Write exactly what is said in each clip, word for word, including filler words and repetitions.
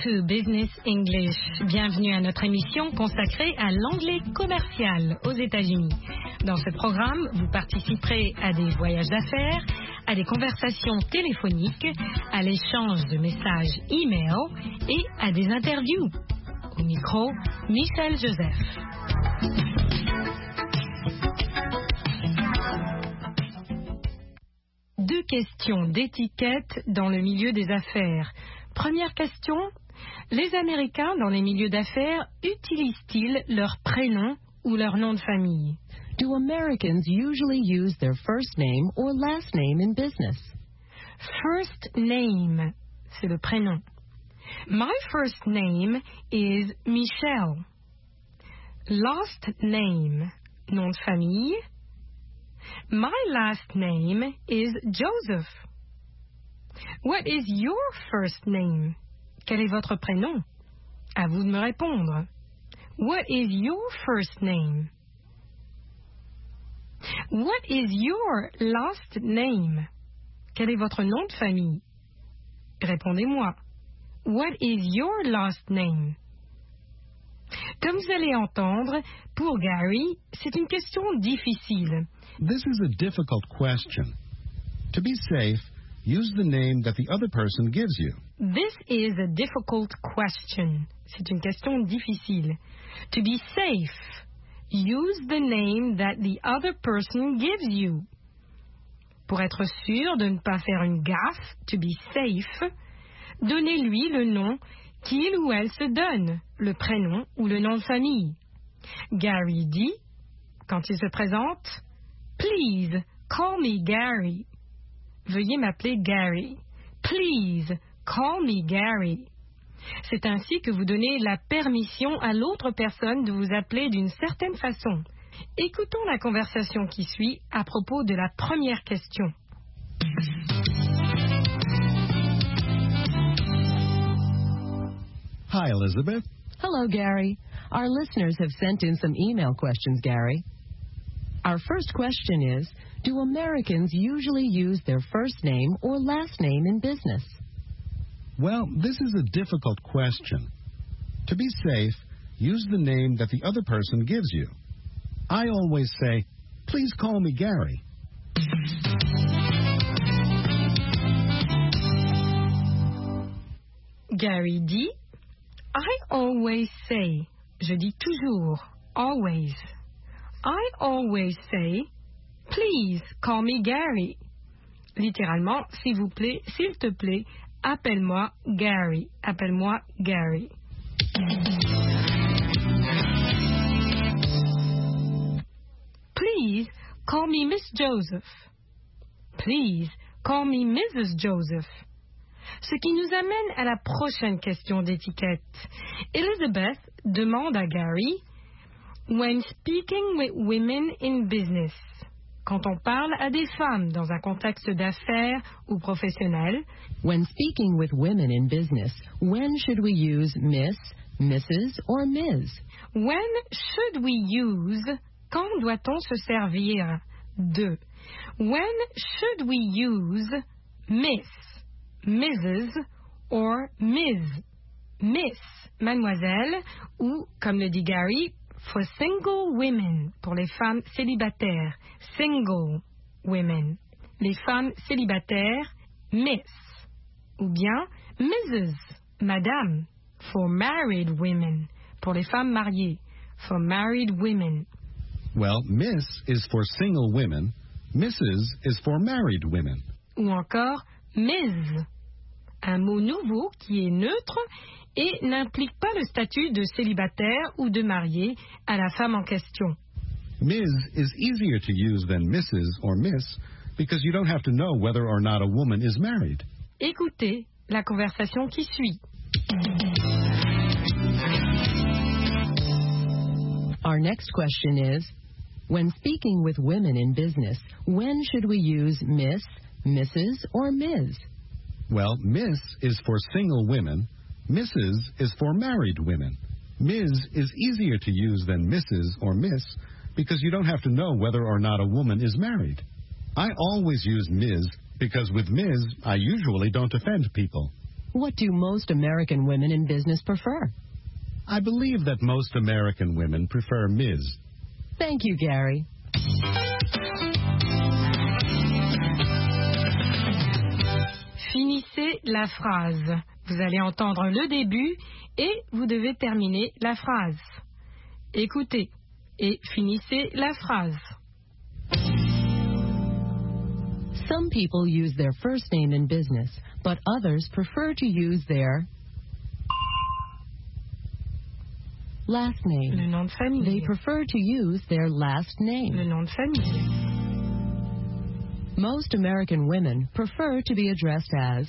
to Business English. Bienvenue à notre émission consacrée à l'anglais commercial aux États-Unis. Dans ce programme, vous participerez à des voyages d'affaires, à des conversations téléphoniques, à l'échange de messages e-mail et à des interviews. Au micro, Michel Joseph. Deux questions d'étiquette dans le milieu des affaires. Première question, les Américains dans les milieux d'affaires utilisent-ils leur prénom ou leur nom de famille? Do Americans usually use their first name or last name in business? First name, c'est le prénom. My first name is Michelle. Last name, nom de famille. My last name is Joseph. What is your first name? Quel est votre prénom? À vous de me répondre. What is your first name? What is your last name? Quel est votre nom de famille? Répondez-moi. What is your last name? Comme vous allez entendre, pour Gary, c'est une question difficile. This is a difficult question. To be safe, use the name that the other person gives you. This is a difficult question. C'est une question difficile. To be safe, use the name that the other person gives you. Pour être sûr de ne pas faire une gaffe, to be safe, donnez-lui le nom qu'il ou elle se donne, le prénom ou le nom de famille. Gary dit, quand il se présente, Please call me Gary. Veuillez m'appeler Gary. Please call me Gary. C'est ainsi que vous donnez la permission à l'autre personne de vous appeler d'une certaine façon. Écoutons la conversation qui suit à propos de la première question. Hi, Elizabeth. Hello, Gary. Our listeners have sent in some email questions, Gary. Our first question is, do Americans usually use their first name or last name in business? Well, this is a difficult question. To be safe, use the name that the other person gives you. I always say, please call me Gary. Gary dit, I always say, je dis toujours, always. I always say, please call me Gary. Littéralement, s'il vous plaît, s'il te plaît, appelle-moi Gary. Appelle-moi Gary. Please call me Miss Joseph. Please call me Missus Joseph. Ce qui nous amène à la prochaine question d'étiquette. Elizabeth demande à Gary, when speaking with women in business, quand on parle à des femmes dans un contexte d'affaires ou professionnel, when speaking with women in business, when should we use Miss, Missus or Miz? When should we use, quand doit-on se servir de? When should we use Miss, Missus or Miz? Miss, mademoiselle, ou, comme le dit Gary, for single women, pour les femmes célibataires, single women. Les femmes célibataires, Miss. Ou bien Missus, madame, for married women, pour les femmes mariées, for married women. Well, Miss is for single women, Missus is for married women. Ou encore Miz, un mot nouveau qui est neutre et n'implique pas le statut de célibataire ou de marié à la femme en question. Miz is easier to use than Missus or Miss because you don't have to know whether or not a woman is married. Écoutez la conversation qui suit. Our next question is, when speaking with women in business, when should we use Miss, Missus or Miz? Well, Miss is for single women, Missus is for married women. Miz is easier to use than Missus or Miss because you don't have to know whether or not a woman is married. I always use Miz because with Miz, I usually don't offend people. What do most American women in business prefer? I believe that most American women prefer Miz Thank you, Gary. Finissez la phrase. Vous allez entendre le début et vous devez terminer la phrase. Écoutez et finissez la phrase. Some people use their first name in business, but others prefer to use their last name. Le nom de famille. They prefer to use their last name. Le nom de famille. Most American women prefer to be addressed as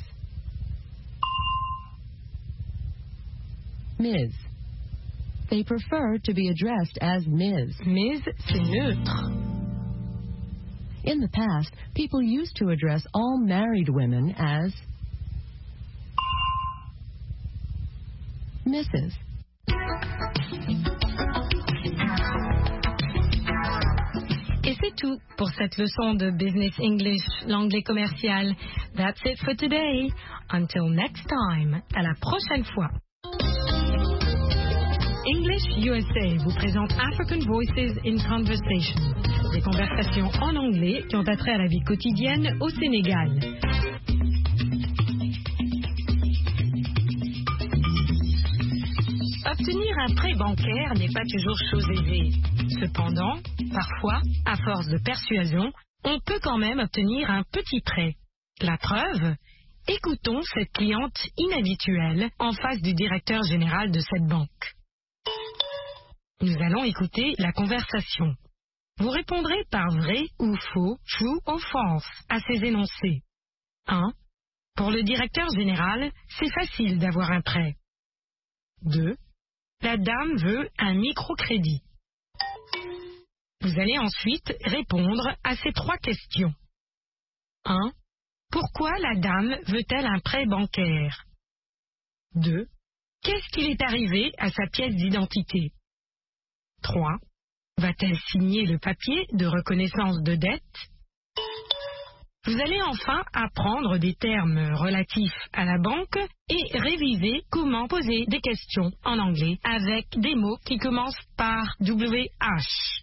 Miz They prefer to be addressed as Miz Miz, c'est neutre. In the past, people used to address all married women as Missus Et c'est tout pour cette leçon de Business English, l'anglais commercial. That's it for today. Until next time. À la prochaine fois. English U S A vous présente African Voices in Conversation. Des conversations en anglais qui ont attrait à la vie quotidienne au Sénégal. Obtenir un prêt bancaire n'est pas toujours chose aisée. Cependant, parfois, à force de persuasion, on peut quand même obtenir un petit prêt. La preuve ? Écoutons cette cliente inhabituelle en face du directeur général de cette banque. Nous allons écouter la conversation. Vous répondrez par vrai ou faux, true or false, à ces énoncés. un. Pour le directeur général, c'est facile d'avoir un prêt. deux. La dame veut un microcrédit. Vous allez ensuite répondre à ces trois questions. un. Pourquoi la dame veut-elle un prêt bancaire? deux. Qu'est-ce qu'il est arrivé à sa pièce d'identité? trois. Va-t-elle signer le papier de reconnaissance de dette? Vous allez enfin apprendre des termes relatifs à la banque et réviser comment poser des questions en anglais avec des mots qui commencent par W H.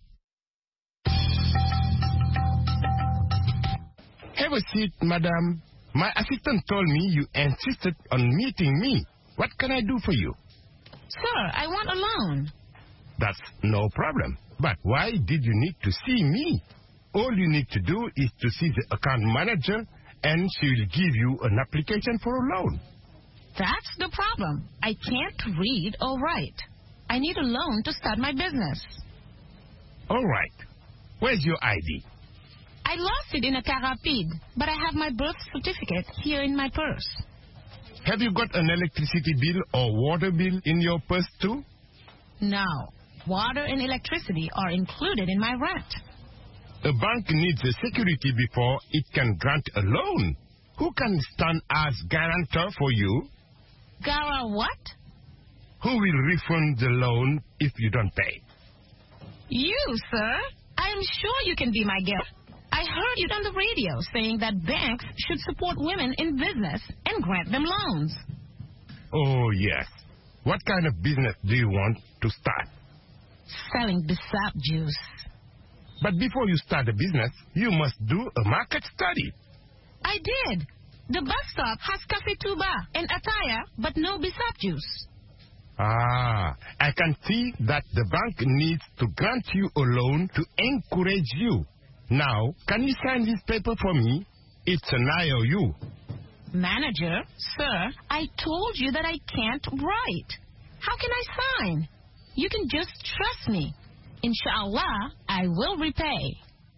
Have a seat, madam. My assistant told me you insisted on meeting me. What can I do for you? Sir, I want a loan. That's no problem. But why did you need to see me? All you need to do is to see the account manager and she will give you an application for a loan. That's the problem. I can't read or write. I need a loan to start my business. All right. Where's your I D? I lost it in a car rapide, but I have my birth certificate here in my purse. Have you got an electricity bill or water bill in your purse too? No. Water and electricity are included in my rent. A bank needs a security before it can grant a loan. Who can stand as guarantor for you? Gara what? Who will refund the loan if you don't pay? You, sir. I am sure you can be my guest. I heard you on the radio saying that banks should support women in business and grant them loans. Oh, yes. What kind of business do you want to start? Selling Bissap juice. But before you start a business, you must do a market study. I did. The bus stop has Cafe Tuba and Ataya, but no Bissap juice. Ah, I can see that the bank needs to grant you a loan to encourage you. Now, can you sign this paper for me? It's an I O U. Manager, sir, I told you that I can't write. How can I sign? You can just trust me. Inshallah, I will repay.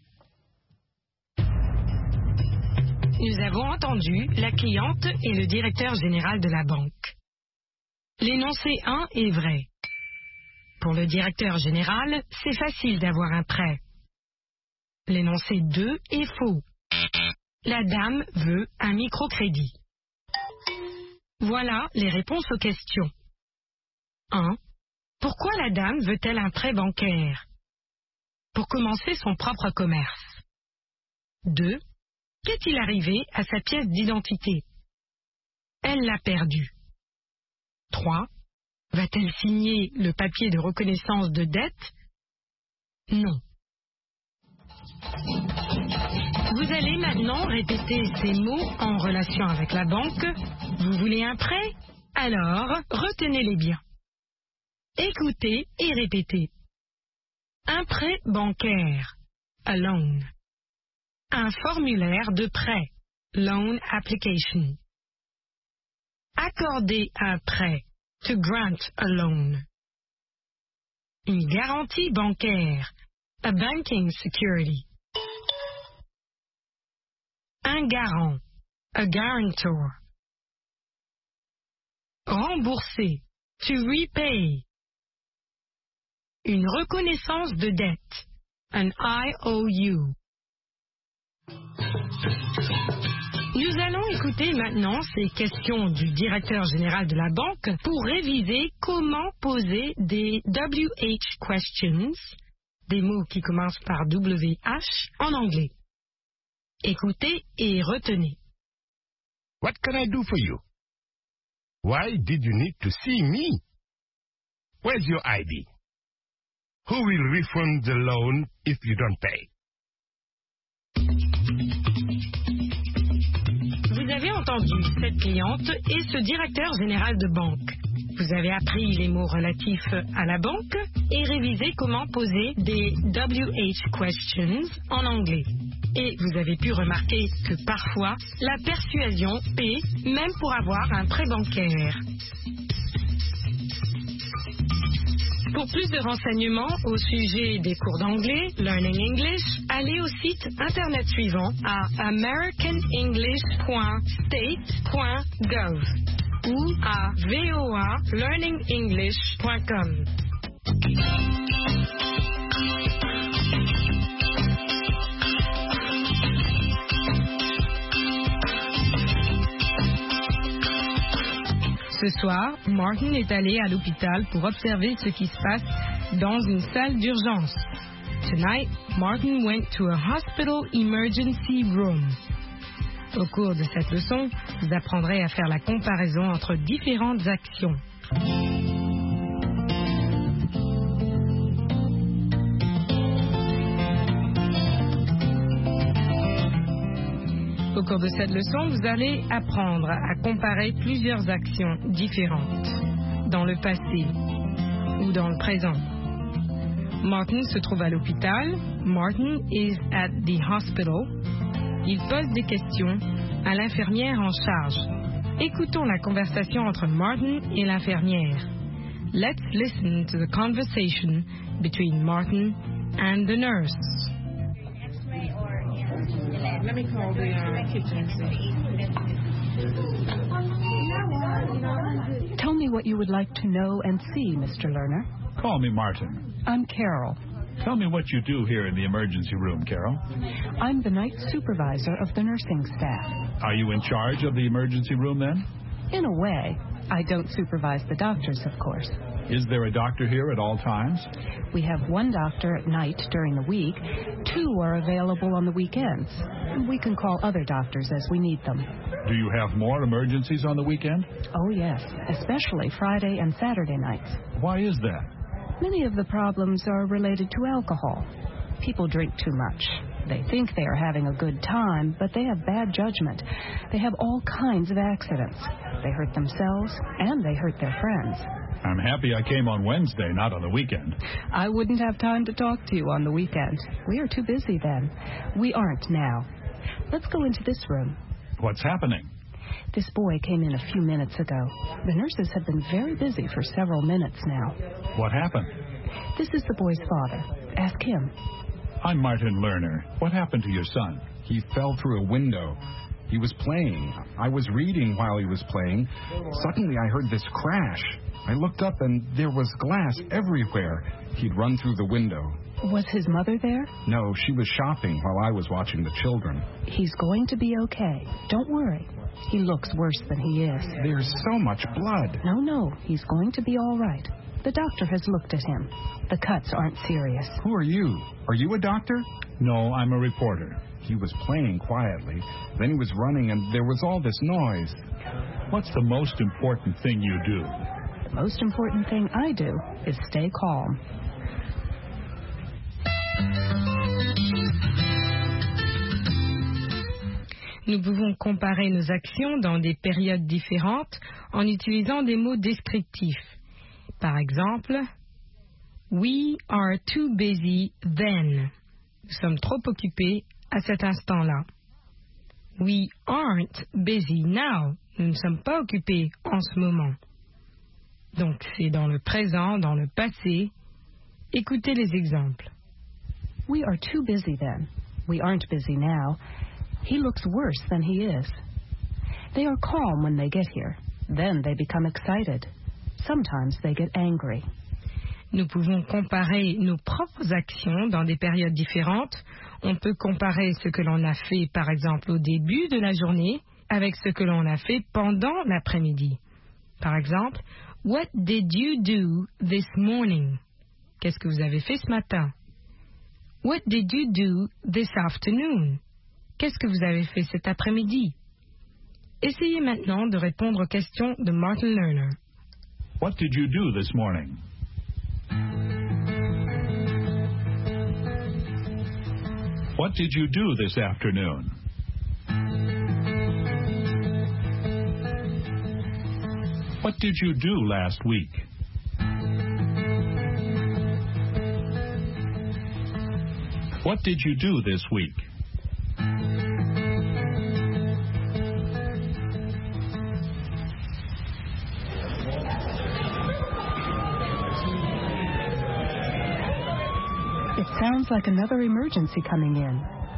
Nous avons entendu la cliente et le directeur général de la banque. L'énoncé un est vrai. Pour le directeur général, c'est facile d'avoir un prêt. L'énoncé deux est faux. La dame veut un microcrédit. Voilà les réponses aux questions. un. Pourquoi la dame veut-elle un prêt bancaire? Pour commencer son propre commerce. deux. Qu'est-il arrivé à sa pièce d'identité? Elle l'a perdu. trois. Va-t-elle signer le papier de reconnaissance de dette? Non. Vous allez maintenant répéter ces mots en relation avec la banque. Vous voulez un prêt? Alors, retenez-les bien. Écoutez et répétez. Un prêt bancaire, a loan. Un formulaire de prêt, loan application. Accorder un prêt, to grant a loan. Une garantie bancaire, a banking security. Un garant, a guarantor. Rembourser, to repay. Une reconnaissance de dette, an I O U. Nous allons écouter maintenant ces questions du directeur général de la banque pour réviser comment poser des W H questions, des mots qui commencent par W H, en anglais. Écoutez et retenez. What can I do for you? Why did you need to see me? Where's your I D? Who will refund the loan if you don't pay? Vous avez entendu cette cliente et ce directeur général de banque. Vous avez appris les mots relatifs à la banque et révisé comment poser des W H questions en anglais. Et vous avez pu remarquer que parfois, la persuasion paie même pour avoir un prêt bancaire. Pour plus de renseignements au sujet des cours d'anglais, Learning English, allez au site internet suivant à american english point state point gov ou à voa learning english point com. Ce soir, Martin est allé à l'hôpital pour observer ce qui se passe dans une salle d'urgence. Tonight, Martin went to a hospital emergency room. Au cours de cette leçon, vous apprendrez à faire la comparaison entre différentes actions. Au cours de cette leçon, vous allez apprendre à comparer plusieurs actions différentes dans le passé ou dans le présent. Martin se trouve à l'hôpital. Martin is at the hospital. Il pose des questions à l'infirmière en charge. Écoutons la conversation entre Martin et l'infirmière. Let's listen to the conversation between Martin and the nurse. Let me call the uh, kitchen. Tell me what you would like to know and see, Mister Lerner. Call me Martin. I'm Carol. Tell me what you do here in the emergency room, Carol. I'm the night supervisor of the nursing staff. Are you in charge of the emergency room then? In a way. I don't supervise the doctors, of course. Is there a doctor here at all times? We have one doctor at night during the week. Two are available on the weekends. We can call other doctors as we need them. Do you have more emergencies on the weekend? Oh, yes, especially Friday and Saturday nights. Why is that? Many of the problems are related to alcohol. People drink too much. They think they are having a good time, but they have bad judgment. They have all kinds of accidents. They hurt themselves, and they hurt their friends. I'm happy I came on Wednesday, not on the weekend. I wouldn't have time to talk to you on the weekend. We are too busy then. We aren't now. Let's go into this room. What's happening? This boy came in a few minutes ago. The nurses have been very busy for several minutes now. What happened? This is the boy's father. Ask him. I'm Martin Lerner. What happened to your son? He fell through a window. He was playing. I was reading while he was playing. Suddenly I heard this crash. I looked up and there was glass everywhere. He'd run through the window. Was his mother there? No, she was shopping while I was watching the children. He's going to be okay. Don't worry. He looks worse than he is. There's so much blood. No, no. He's going to be all right. The doctor has looked at him. The cuts aren't serious. Who are you? Are you a doctor? No, I'm a reporter. He was playing quietly. Then he was running and there was all this noise. What's the most important thing you do? The most important thing I do is stay calm. Nous pouvons comparer nos actions dans des périodes différentes en utilisant des mots descriptifs. Par exemple, we are too busy then. Nous sommes trop occupés à cet instant-là. We aren't busy now. Nous ne sommes pas occupés en ce moment. Donc c'est dans le présent, dans le passé. Écoutez les exemples. We are too busy then. We aren't busy now. He looks worse than he is. They are calm when they get here. Then they become excited. Sometimes they get angry. Nous pouvons comparer nos propres actions dans des périodes différentes. On peut comparer ce que l'on a fait, par exemple, au début de la journée avec ce que l'on a fait pendant l'après-midi. Par exemple, What did you do this morning? Qu'est-ce que vous avez fait ce matin? What did you do this afternoon? Qu'est-ce que vous avez fait cet après-midi? Essayez maintenant de répondre aux questions de Martin Lerner. What did you do this morning? What did you do this afternoon? What did you do last week? What did you do this week? It sounds like another emergency coming in.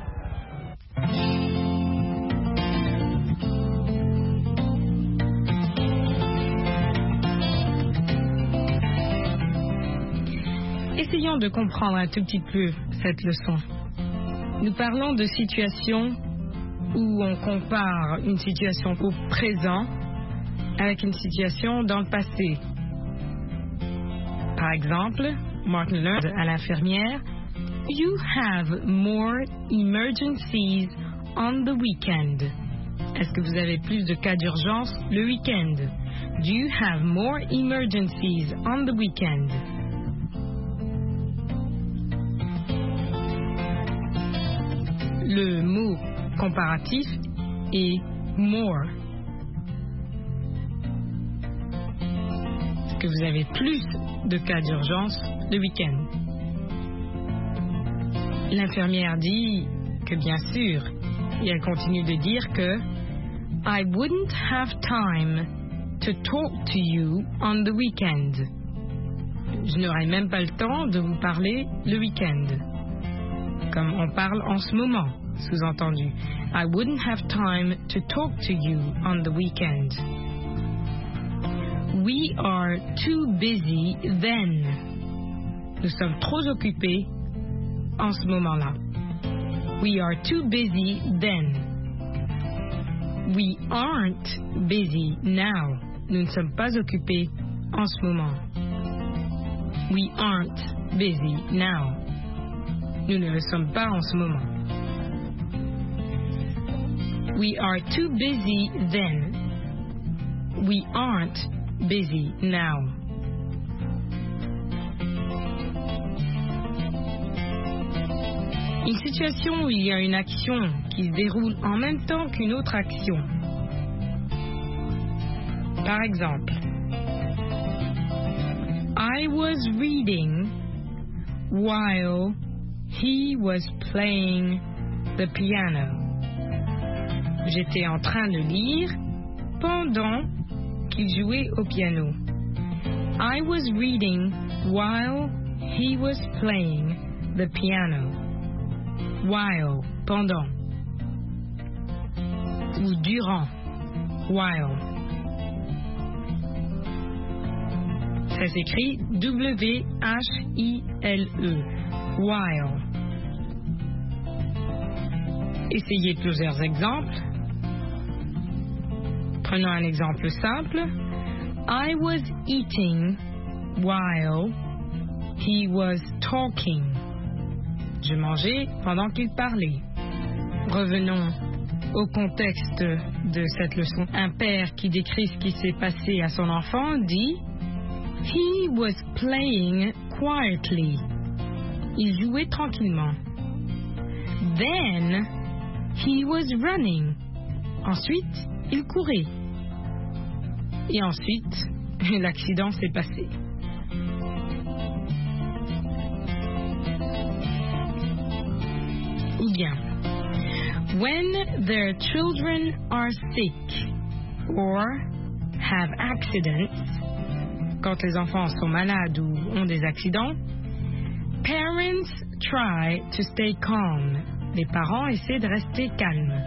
Essayons de comprendre un tout petit peu cette leçon. Nous parlons de situations où on compare une situation au présent avec une situation dans le passé. Par exemple, Martin Lerner à l'infirmière, You have more emergencies on the weekend. Est-ce que vous avez plus de cas d'urgence le week-end? Do you have more emergencies on the weekend? Le mot comparatif est more. Est-ce que vous avez plus de cas d'urgence le week-end? L'infirmière dit que bien sûr, et elle continue de dire que I wouldn't have time to talk to you on the weekend. Je n'aurai même pas le temps de vous parler le week-end. Comme on parle en ce moment, sous-entendu. I wouldn't have time to talk to you on the weekend. We are too busy then. Nous sommes trop occupés en ce moment-là. We are too busy then. We aren't busy now. Nous ne sommes pas occupés en ce moment. We aren't busy now. Nous ne le sommes pas en ce moment. We are too busy then. We aren't busy now. Une situation où il y a une action qui se déroule en même temps qu'une autre action. Par exemple, I was reading while he was playing the piano. J'étais en train de lire pendant qu'il jouait au piano. I was reading while he was playing the piano. While, pendant. Ou durant. While. Ça s'écrit W H I L E. While. Essayez plusieurs exemples. Prenons un exemple simple. I was eating while he was talking. Je mangeais pendant qu'il parlait. Revenons au contexte de cette leçon. Un père qui décrit ce qui s'est passé à son enfant dit « He was playing quietly ». Il jouait tranquillement. Then, he was running. Ensuite, il courait. Et ensuite, l'accident s'est passé. Ou bien, when their children are sick or have accidents, quand les enfants sont malades ou ont des accidents, parents try to stay calm. Les parents essaient de rester calmes.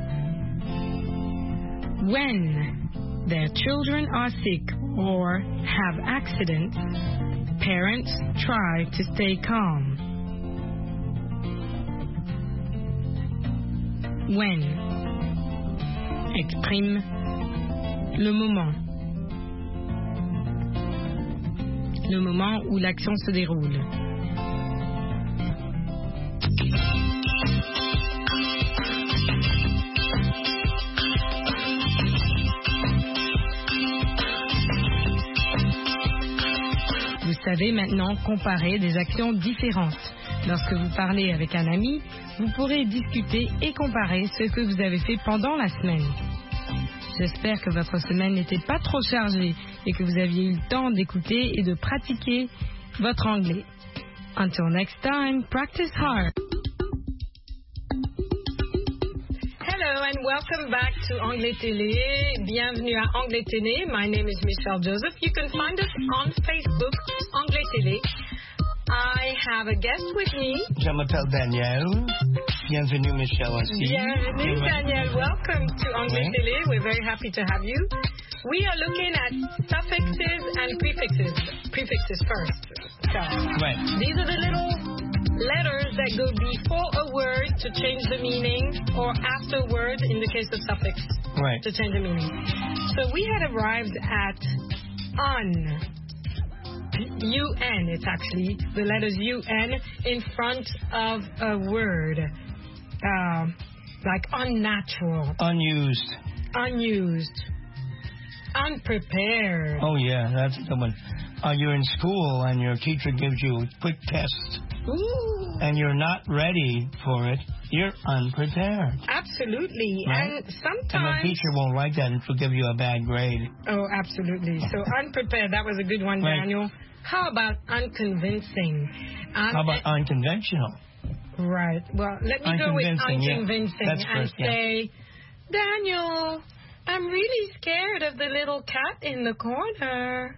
When their children are sick or have accidents, parents try to stay calm. When exprime le moment. Le moment où l'action se déroule. Vous savez maintenant comparer des actions différentes. Lorsque vous parlez avec un ami, vous pourrez discuter et comparer ce que vous avez fait pendant la semaine. J'espère que votre semaine n'était pas trop chargée et que vous aviez eu le temps d'écouter et de pratiquer votre anglais. Until next time, practice hard. Hello and welcome back to Anglais Télé. Bienvenue à Anglais Télé. My name is Michelle Joseph. You can find us on Facebook, Anglais Télé. I have a guest with me. Je m'appelle Daniel. Bienvenue, Michelle. Aussi. Bienvenue, Daniel. Welcome to Anglais oui. Télé. We're very happy to have you. We are looking at suffixes and prefixes. Prefixes first. So, right. These are the little letters that go before a word to change the meaning, or after a word in the case of suffix right. to change the meaning. So we had arrived at un. U N, it's actually the letters U N in front of a word. Uh, like unnatural. Unused. Unused. Unprepared. Oh, yeah, that's the one. Uh, you're in school and your teacher gives you a quick test. Ooh. And you're not ready for it. You're unprepared. Absolutely. Right? And sometimes... And the teacher won't like that and she'll give you a bad grade. Oh, absolutely. So unprepared, that was a good one, right. Daniel. How about unconvincing? Um, How about unconventional? Right. Well, let me go with unconvincing yeah. and first, say, yeah. Daniel, I'm really scared of the little cat in the corner.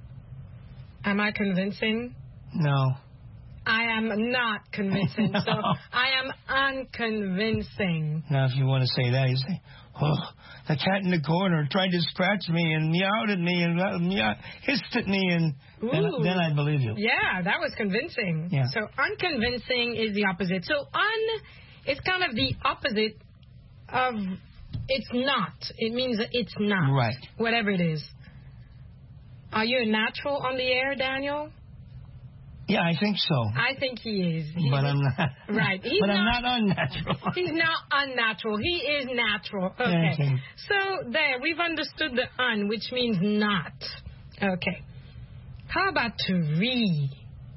Am I convincing? No. I am not convincing. no. So I am unconvincing. Now, if you want to say that, you say, oh, the cat in the corner tried to scratch me and meowed at me and uh, meow, hissed at me, and then, then I believe you. Yeah, that was convincing. Yeah. So unconvincing is the opposite. So un is kind of the opposite of it's not. It means that it's not. Right. Whatever it is. Are you a natural on the air, Daniel? Yeah, I think so. I think he is. He but is, I'm not. Right. He's but not, I'm not unnatural. He's not unnatural. He is natural. Okay. okay. So there, we've understood the un, which means not. Okay. How about to re?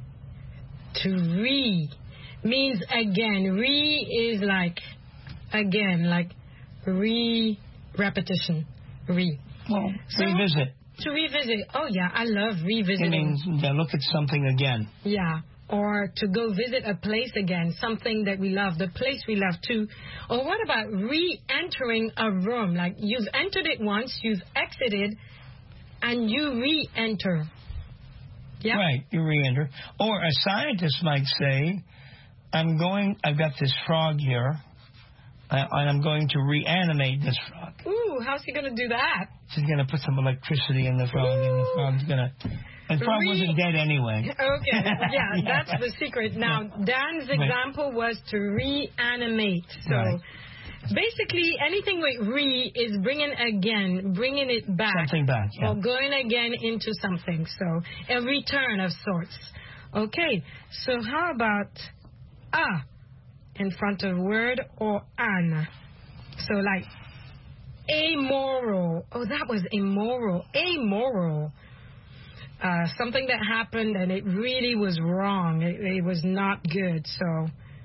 To re means again. Re is like again, like re repetition. Re. Well, so, revisit. To revisit. Oh, yeah, I love revisiting. It means yeah, look at something again. Yeah, or to go visit a place again, something that we love, the place we love too. Or what about re-entering a room? Like you've entered it once, you've exited, and you re-enter. Yeah? Right, you re-enter. Or a scientist might say, I'm going, I've got this frog here, uh, and I'm going to reanimate this frog. Ooh, how's he going to do that? She's going to put some electricity in the frog, Ooh. and the frog's going to... And the frog Re- wasn't dead anyway. Okay, yeah, yeah, that's the secret. Now, Dan's example right. was to reanimate. So, right. basically, anything with re is bringing again, bringing it back. Something back, yeah. Or going again into something. So, a return of sorts. Okay, so how about a in front of word or an? So, like, amoral. Oh, that was immoral. Amoral. Uh, something that happened and it really was wrong. It, it was not good. So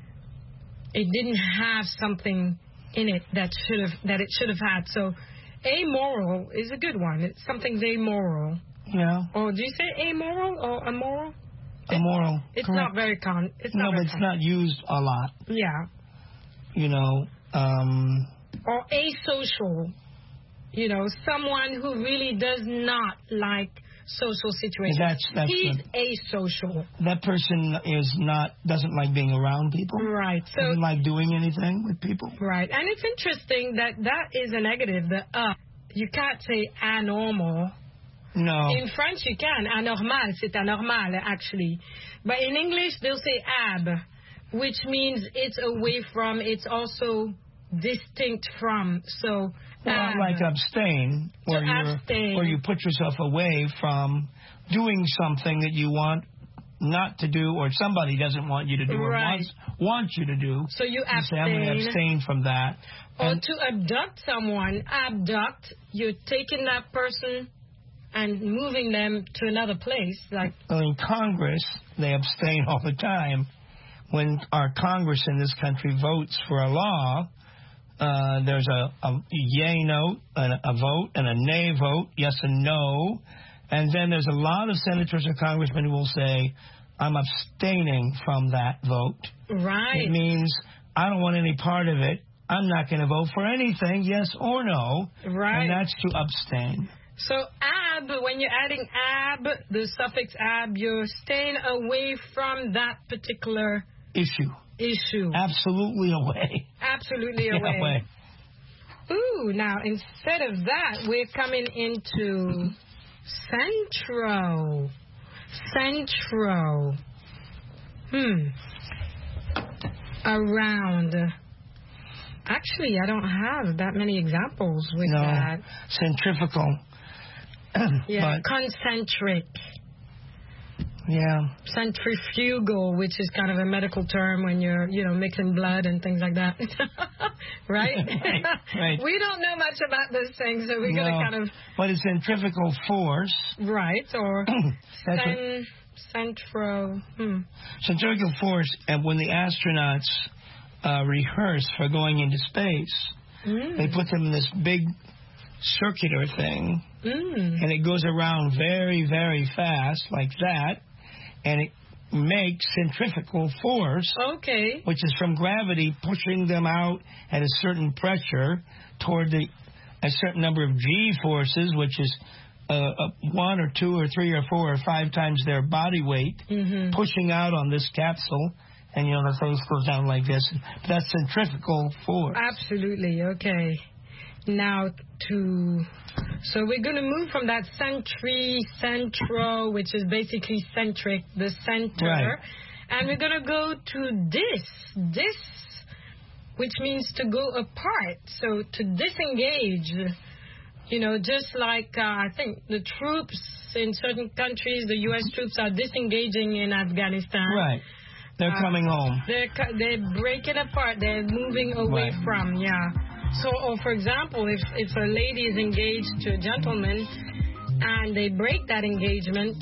it didn't have something in it that should have that it should have had. So amoral is a good one. It's something's amoral. Yeah. Or do you say amoral or immoral? Immoral. It's Correct. not very con. It's no, not but very it's con- not used a lot. Yeah. You know. Um, or asocial. You know, someone who really does not like social situations. That's, that's He's good. asocial. That person is not doesn't like being around people. Right. So doesn't like doing anything with people. Right. And it's interesting that that is a negative. The uh, you can't say anormal. No. In French you can. Anormal, c'est anormal actually. But in English they'll say ab, which means it's away from. It's also distinct from. So. Well, ab. like abstain, where So you abstain. where you put yourself away from doing something that you want not to do, or somebody doesn't want you to do, or Right. wants wants you to do. So you You say, I'm going to abstain. abstain from that. Or And- to abduct someone, abduct, you're taking that person and moving them to another place. Like, Well, in Congress, they abstain all the time. When our Congress in this country votes for a law, uh, there's a, a yay vote, and a vote, and a nay vote, yes and no. And then there's a lot of senators or congressmen who will say, I'm abstaining from that vote. right. It means I don't want any part of it. I'm not going to vote for anything, yes or no. Right. And that's to abstain. So ab, when you're adding ab, the suffix ab, you're staying away from that particular Issue. issue. Absolutely away. Absolutely Yeah, away. away. Ooh, now instead of that, we're coming into centro. Centro. Hmm. Around. Actually, I don't have that many examples with No. that. Centrifugal. Yeah, But, concentric. yeah. Centrifugal, which is kind of a medical term when you're, you know, mixing blood and things like that. right? Right, right. We don't know much about this thing, so we're No. going to kind of... But it's centrifugal force. Right, or That's cen- centro... Hmm. Centrifugal force, and when the astronauts uh, rehearse for going into space, Mm. they put them in this big circular thing, Mm. and it goes around very, very fast, like that, and it makes centrifugal force, Okay. which is from gravity pushing them out at a certain pressure toward the a certain number of G forces, which is uh, uh, one or two or three or four or five times their body weight, Mm-hmm. pushing out on this capsule, and you know the face goes down like this. That's centrifugal force. Absolutely, okay. Now to... So we're going to move from that centri, centro, which is basically centric, the center, Right. and we're going to go to dis, dis, which means to go apart. So to disengage, you know, just like uh, I think the troops in certain countries, the U S troops are disengaging in Afghanistan. Right. They're Uh, coming home. They're cu- they're breaking apart. They're moving away Right. from, yeah. So, or for example, if if a lady is engaged to a gentleman and they break that engagement,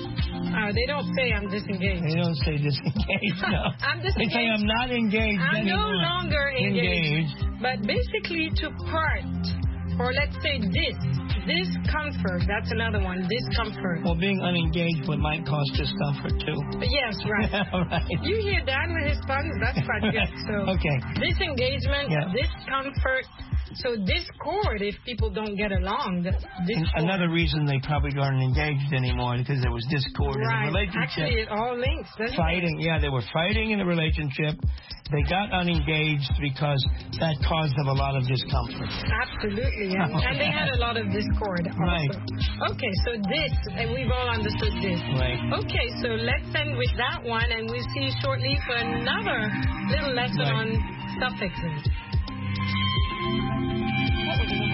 uh, they don't say I'm disengaged. They don't say disengaged, no. I'm They say disengaged. I'm not engaged I'm no anymore. longer engaged. Engaged. But basically to part, or let's say dis, discomfort. That's another one, discomfort. Well, being unengaged would might cause discomfort too. Yes, right. right. You hear Dan with his puns? That's quite good. So Okay. disengagement, Yeah. discomfort. So discord if people don't get along. That's And discord. another reason they probably aren't engaged anymore because there was discord in right. the relationship. Actually, it all links. doesn't it? Fighting, yeah, they were fighting in the relationship. They got unengaged because that caused them a lot of discomfort. Absolutely, and, and they had a lot of discord also. Right. Okay, so this, and we've all understood this. Right. Okay, so let's end with that one, and we'll see you shortly for another little lesson Right. on suffixes. What was